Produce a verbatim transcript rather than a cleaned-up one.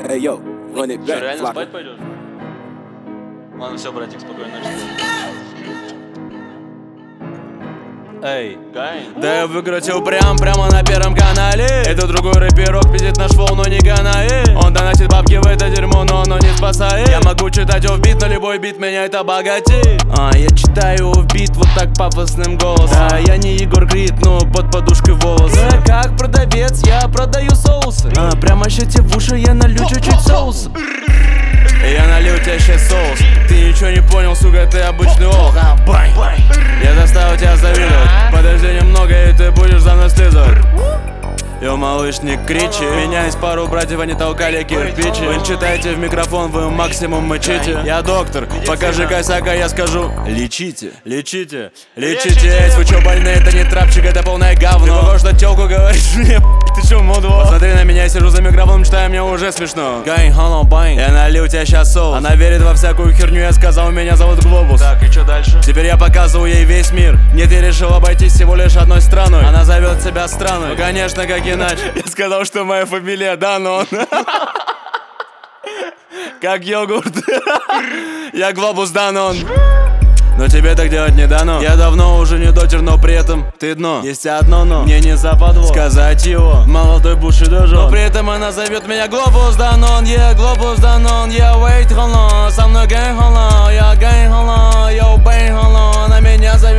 Hey, yo, run it Что, back, реально flock. спать пойдешь? Ладно, все, братик, спокойной ночи. Эй, Гай. да я выкрутил прям, прямо на первом канале. Это другой рэперок, пиздит наш флоу, но не канает. Он донатит бабки в это дерьмо, но оно не спасает. Я могу читать в бит, но любой бит меня это богатеет. А, я читаю в бит вот так пафосным голосом. Да, я не Егор Крид, но под подушкой волосы. Да, как продавец, я продаю соусы. А, прямо щете в уши, я налью чуть-чуть соуса. Я налью тебе сейчас соус. Ты ничего не понял, сука, ты обычный олд. А, бай. Я заставил тебя завидовать. Подожди немного, и ты будешь за мной следовать. Йо, малыш, не кричи. Меня есть пару братьев, они толкали кирпичи. Вы читаете в микрофон, вы максимум мычите. Я доктор, покажи косяка, я скажу: лечите, лечите, лечите. Эй, вы чё больные, это не трапчик, это полное говно. Ты похож на тёлку, говоришь мне, ты чё, мудло? Посмотри на меня, я сижу за микрофоном, читаю, мне уже смешно. Гай, холо, бай. Я налил тебя сейчас соус. Она верит во всякую херню, я сказал, меня зовут Глобус. Так, и чё дальше? Теперь я показываю ей весь мир. Нет, я решил обойтись всего лишь одной страной. Она зовет себя страной. Ну, конечно, как иначе. Я сказал, что моя фамилия Данон. Как йогурт. Я Глобус Данон. Но тебе так делать не дано. Я давно уже не дотер, но при этом ты дно. Есть одно но, мне не западло сказать его. Молодой бушидожон. Но при этом она зовет меня Глобус Данон. Я Глобус Данон. Я wait, hold on. Со мной гэнг, hold on. Я гэнг, hold on. Я бэнг, hold on. Она меня зовет